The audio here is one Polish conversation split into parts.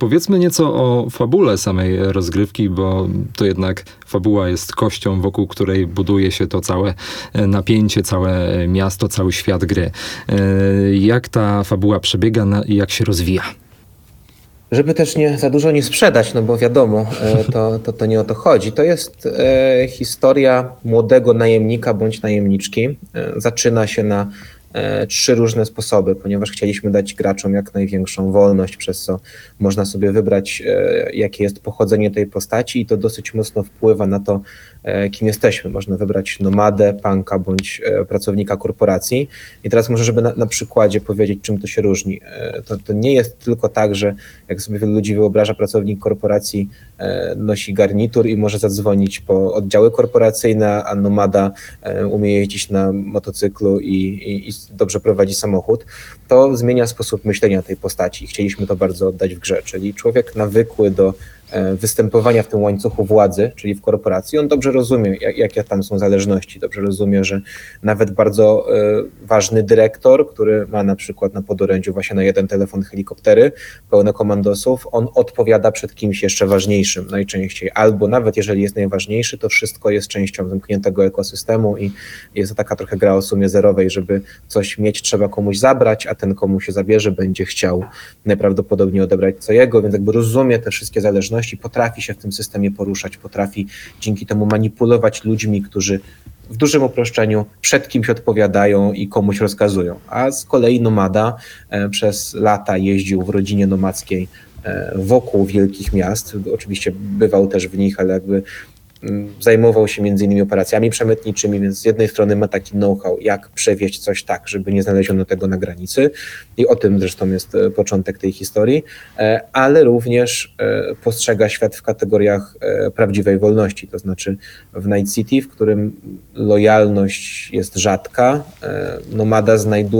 Powiedzmy nieco o fabule samej rozgrywki, bo to jednak fabuła jest kością, wokół której buduje się to całe napięcie, całe miasto, cały świat gry. Jak ta fabuła przebiega i jak się rozwija? Żeby też za dużo nie sprzedać, no bo wiadomo, to nie o to chodzi. To jest historia młodego najemnika bądź najemniczki. Zaczyna się na 3 różne sposoby, ponieważ chcieliśmy dać graczom jak największą wolność, przez co można sobie wybrać, jakie jest pochodzenie tej postaci i to dosyć mocno wpływa na to, kim jesteśmy. Można wybrać nomadę, punka bądź pracownika korporacji. I teraz może, żeby na przykładzie powiedzieć, czym to się różni. To nie jest tylko tak, że jak sobie wielu ludzi wyobraża, pracownik korporacji nosi garnitur i może zadzwonić po oddziały korporacyjne, a nomada umie jeździć na motocyklu i dobrze prowadzi samochód. To zmienia sposób myślenia tej postaci. Chcieliśmy to bardzo oddać w grze, czyli człowiek nawykły do występowania w tym łańcuchu władzy, czyli w korporacji, on dobrze rozumie, jakie tam są zależności, dobrze rozumie, że nawet bardzo ważny dyrektor, który ma na przykład na podorędziu właśnie na jeden telefon helikoptery pełne komandosów, on odpowiada przed kimś jeszcze ważniejszym najczęściej, albo nawet jeżeli jest najważniejszy, to wszystko jest częścią zamkniętego ekosystemu i jest to taka trochę gra o sumie zerowej, żeby coś mieć, trzeba komuś zabrać, a ten komu się zabierze, będzie chciał najprawdopodobniej odebrać co jego, więc jakby rozumie te wszystkie zależności, potrafi się w tym systemie poruszać, potrafi dzięki temu manipulować ludźmi, którzy w dużym uproszczeniu przed kimś odpowiadają i komuś rozkazują. A z kolei nomada przez lata jeździł w rodzinie nomadzkiej wokół wielkich miast. Oczywiście bywał też w nich, ale jakby zajmował się między innymi operacjami przemytniczymi, więc z jednej strony ma taki know-how, jak przewieźć coś tak, żeby nie znaleziono tego na granicy i o tym zresztą jest początek tej historii, ale również postrzega świat w kategoriach prawdziwej wolności, to znaczy w Night City, w którym lojalność jest rzadka, nomada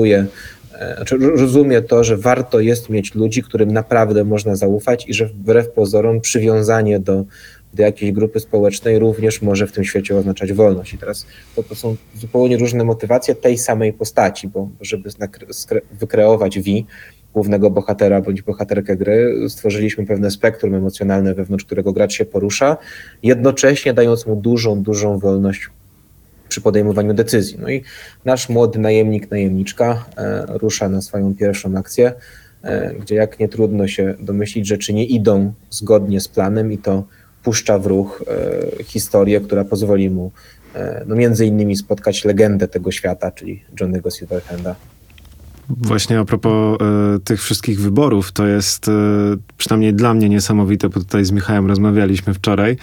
rozumie to, że warto jest mieć ludzi, którym naprawdę można zaufać i że wbrew pozorom przywiązanie do jakiejś grupy społecznej również może w tym świecie oznaczać wolność. I teraz to są zupełnie różne motywacje tej samej postaci, bo żeby wykreować V, głównego bohatera bądź bohaterkę gry, stworzyliśmy pewne spektrum emocjonalne, wewnątrz którego gracz się porusza, jednocześnie dając mu dużą wolność przy podejmowaniu decyzji. No i nasz młody najemnik, najemniczka rusza na swoją pierwszą akcję, gdzie jak nie trudno się domyślić, rzeczy nie idą zgodnie z planem i to puszcza w ruch historię, która pozwoli mu między innymi spotkać legendę tego świata, czyli Johnny'ego Silverhanda. Właśnie a propos tych wszystkich wyborów, to jest przynajmniej dla mnie niesamowite, bo tutaj z Michałem rozmawialiśmy wczoraj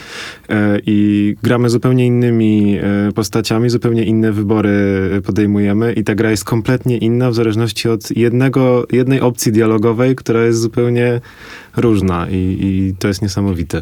i gramy zupełnie innymi postaciami, zupełnie inne wybory podejmujemy i ta gra jest kompletnie inna w zależności od jednej opcji dialogowej, która jest zupełnie różna i to jest niesamowite.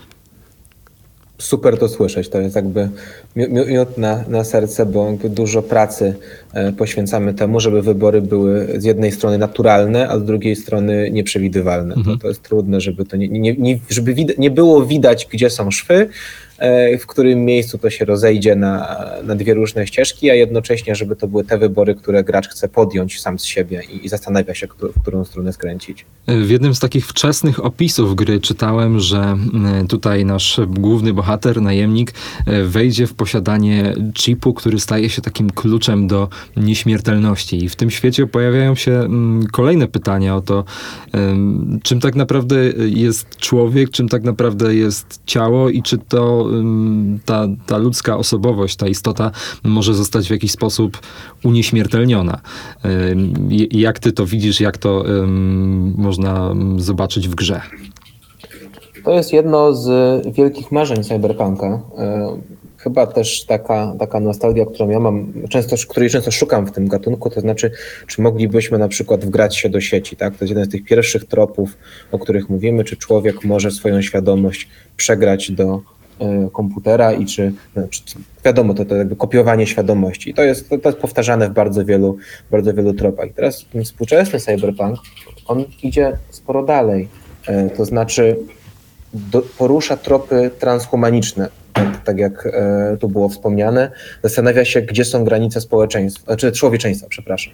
Super to słyszeć, to jest jakby miód na serce, bo jakby dużo pracy poświęcamy temu, żeby wybory były z jednej strony naturalne, a z drugiej strony nieprzewidywalne. To jest trudne, żeby to żeby nie było widać, gdzie są szwy, w którym miejscu to się rozejdzie na 2 różne ścieżki, a jednocześnie, żeby to były te wybory, które gracz chce podjąć sam z siebie i zastanawia się, w którą stronę skręcić. W jednym z takich wczesnych opisów gry czytałem, że tutaj nasz główny bohater, najemnik, wejdzie w posiadanie chipu, który staje się takim kluczem do nieśmiertelności. I w tym świecie pojawiają się kolejne pytania o to, czym tak naprawdę jest człowiek, czym tak naprawdę jest ciało i czy to ta ludzka osobowość, ta istota może zostać w jakiś sposób unieśmiertelniona. Jak ty to widzisz, jak to można zobaczyć w grze? To jest jedno z wielkich marzeń cyberpunka. Chyba też taka nostalgia, którą ja mam, której często szukam w tym gatunku, to znaczy, czy moglibyśmy na przykład wgrać się do sieci, tak? To jest jeden z tych pierwszych tropów, o których mówimy, czy człowiek może swoją świadomość przegrać do komputera i czy wiadomo, to jakby kopiowanie świadomości. To jest powtarzane w bardzo wielu tropach. I teraz ten współczesny cyberpunk, on idzie sporo dalej, to znaczy porusza tropy transhumaniczne, tak jak tu było wspomniane, zastanawia się, gdzie są granice człowieczeństwa, przepraszam.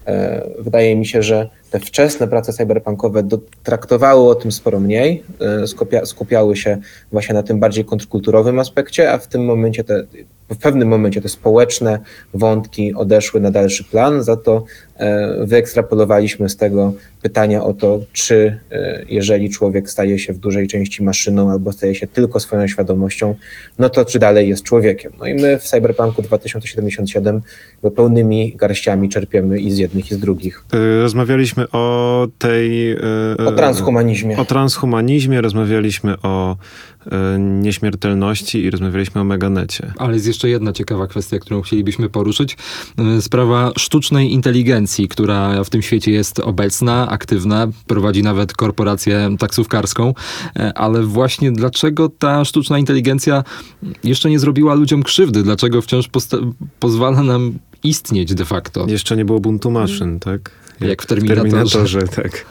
Wydaje mi się, że te wczesne prace cyberpunkowe traktowały o tym sporo mniej, skupiały się właśnie na tym bardziej kontrkulturowym aspekcie, a w pewnym momencie te społeczne wątki odeszły na dalszy plan, za to wyekstrapolowaliśmy z tego pytania o to, czy jeżeli człowiek staje się w dużej części maszyną albo staje się tylko swoją świadomością, no to czy dalej jest człowiekiem. No i my w Cyberpunku 2077 pełnymi garściami czerpiemy i z jednych, i z drugich. Rozmawialiśmy o tej... O transhumanizmie. O transhumanizmie, rozmawialiśmy o nieśmiertelności i rozmawialiśmy o meganecie. Ale jest jeszcze jedna ciekawa kwestia, którą chcielibyśmy poruszyć. Sprawa sztucznej inteligencji, która w tym świecie jest obecna, aktywna, prowadzi nawet korporację taksówkarską, ale właśnie dlaczego ta sztuczna inteligencja jeszcze nie zrobiła ludziom krzywdy? Dlaczego wciąż pozwala nam istnieć de facto? Jeszcze nie było buntu maszyn, tak? Jak w Terminatorze. Tak.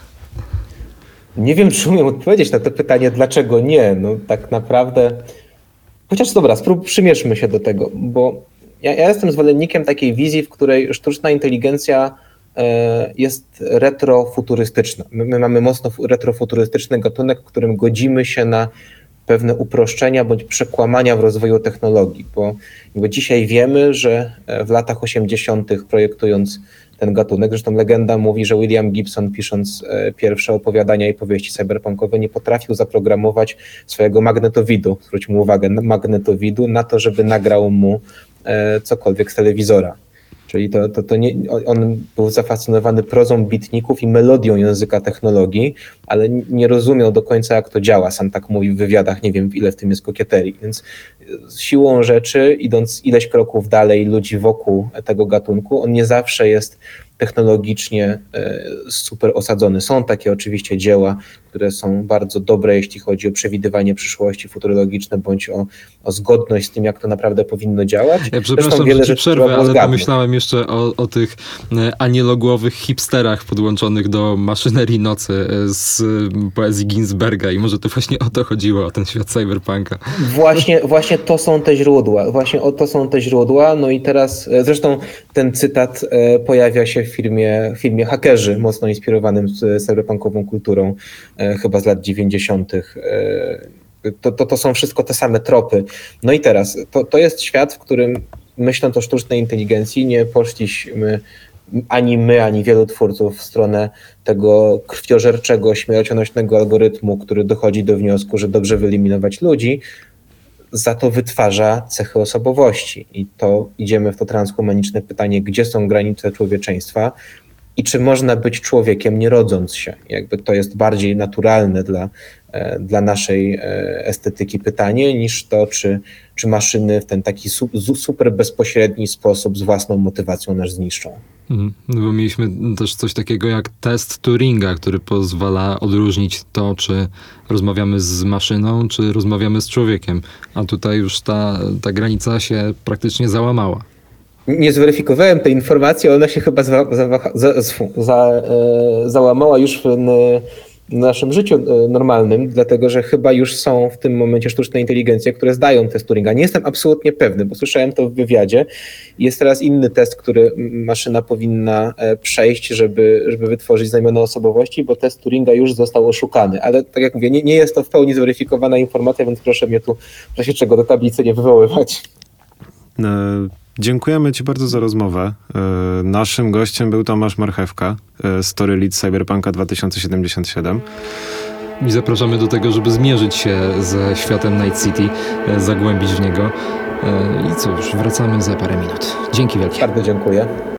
Nie wiem, czy umiem odpowiedzieć na to pytanie, dlaczego nie. No tak naprawdę... Chociaż dobra, przymierzmy się do tego, bo ja jestem zwolennikiem takiej wizji, w której sztuczna inteligencja jest retrofuturystyczna. My mamy mocno retrofuturystyczny gatunek, w którym godzimy się na pewne uproszczenia bądź przekłamania w rozwoju technologii, bo dzisiaj wiemy, że w latach 80. projektując ten gatunek, zresztą legenda mówi, że William Gibson, pisząc pierwsze opowiadania i powieści cyberpunkowe, nie potrafił zaprogramować swojego magnetowidu, zwróćmy uwagę, magnetowidu na to, żeby nagrał mu cokolwiek z telewizora. Czyli to nie, on był zafascynowany prozą bitników i melodią języka technologii, ale nie rozumiał do końca, jak to działa. Sam tak mówi w wywiadach, nie wiem, ile w tym jest kokieterii. Więc siłą rzeczy, idąc ileś kroków dalej ludzi wokół tego gatunku, on nie zawsze jest technologicznie super osadzony. Są takie oczywiście dzieła, które są bardzo dobre, jeśli chodzi o przewidywanie przyszłości futurologiczne, bądź o zgodność z tym, jak to naprawdę powinno działać. Ja przepraszam, że ci przerwę, ale pomyślałem jeszcze o tych anielogłowych hipsterach podłączonych do maszynerii nocy z poezji Ginsberga i może to właśnie o to chodziło, o ten świat cyberpunka. Właśnie to są te źródła. Właśnie to są te źródła. No i teraz zresztą ten cytat pojawia się w filmie Hakerzy, mocno inspirowanym cyberpunkową kulturą, chyba z lat 90. To są wszystko te same tropy. No i teraz, to jest świat, w którym myśląc o sztucznej inteligencji nie poszliśmy ani my, ani wielu twórców w stronę tego krwiożerczego, śmiercionośnego algorytmu, który dochodzi do wniosku, że dobrze wyeliminować ludzi, za to wytwarza cechy osobowości. I to idziemy w to transhumaniczne pytanie, gdzie są granice człowieczeństwa i czy można być człowiekiem nie rodząc się. Jakby to jest bardziej naturalne dla naszej estetyki pytanie niż to, czy maszyny w ten taki super bezpośredni sposób z własną motywacją nas zniszczą. No bo mieliśmy też coś takiego jak test Turinga, który pozwala odróżnić to, czy rozmawiamy z maszyną, czy rozmawiamy z człowiekiem. A tutaj już ta granica się praktycznie załamała. Nie zweryfikowałem tej informacji, ona się chyba załamała już w naszym życiu normalnym, dlatego że chyba już są w tym momencie sztuczne inteligencje, które zdają test Turinga. Nie jestem absolutnie pewny, bo słyszałem to w wywiadzie. Jest teraz inny test, który maszyna powinna przejść, żeby wytworzyć znamiona osobowości, bo test Turinga już został oszukany. Ale tak jak mówię, nie jest to w pełni zweryfikowana informacja, więc proszę mnie tu w razie czego do tablicy nie wywoływać. Dziękujemy Ci bardzo za rozmowę. Naszym gościem był Tomasz Marchewka, Story Lead Cyberpunka 2077. I zapraszamy do tego, żeby zmierzyć się ze światem Night City, zagłębić w niego. I co, już wracamy za parę minut. Dzięki wielkie. Bardzo dziękuję.